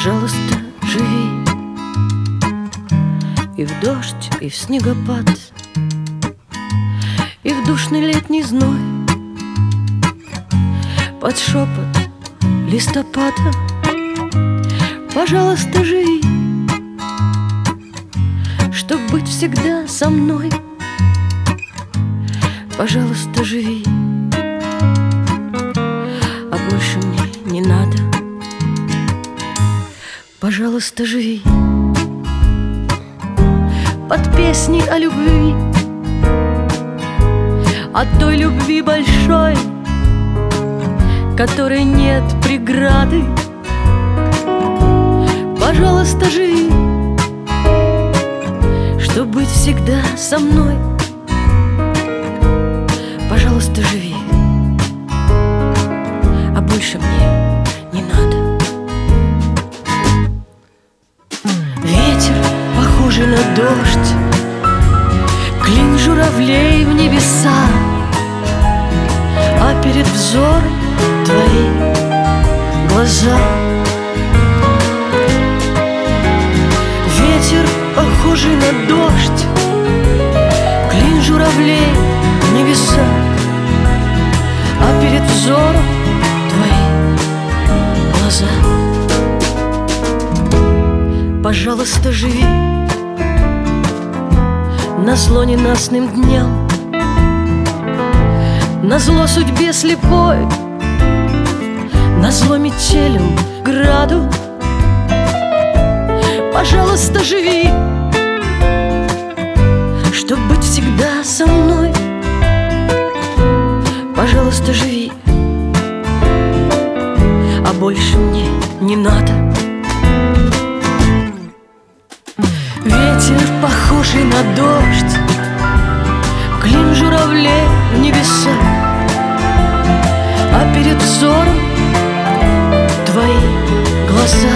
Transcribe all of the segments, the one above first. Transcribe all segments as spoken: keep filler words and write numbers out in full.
Пожалуйста, живи и в дождь, и в снегопад, и в душный летний зной, под шепот листопада. Пожалуйста, живи, чтоб быть всегда со мной. Пожалуйста, живи, а больше мне не надо. Пожалуйста, живи под песни о любви, о той любви большой, которой нет преграды. Пожалуйста, живи, чтоб быть всегда со мной. Пожалуйста, живи, а больше мне не надо. Ветер, похожий на дождь, клин журавлей в небеса, а перед взором твои глаза. Ветер, похожий на дождь, клин журавлей в небеса, а перед взором твои глаза. Пожалуйста, живи назло ненастным дням, назло судьбе слепой, назло метелям граду. Пожалуйста, живи, чтоб быть всегда со мной. Пожалуйста, живи, а больше мне не надо. Ветер, похожий на дождь, клин журавлей в небеса, а перед взором твои глаза.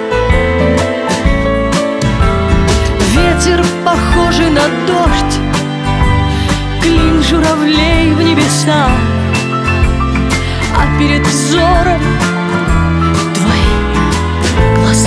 Ветер, похожий на дождь, клин журавлей в небеса, а перед взором твои глаза.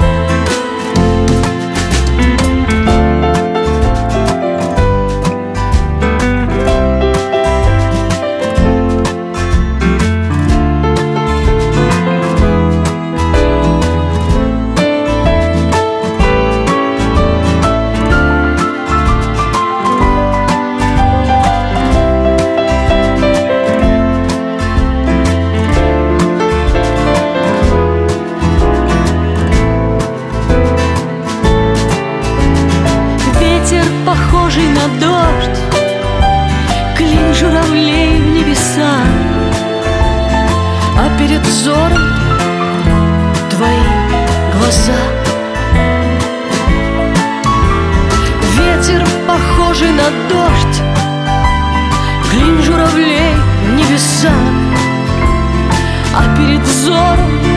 Похожий на дождь, клин журавлей в небеса, а перед взором твои глаза. Ветер, похожий на дождь, клин журавлей в небеса, а перед взором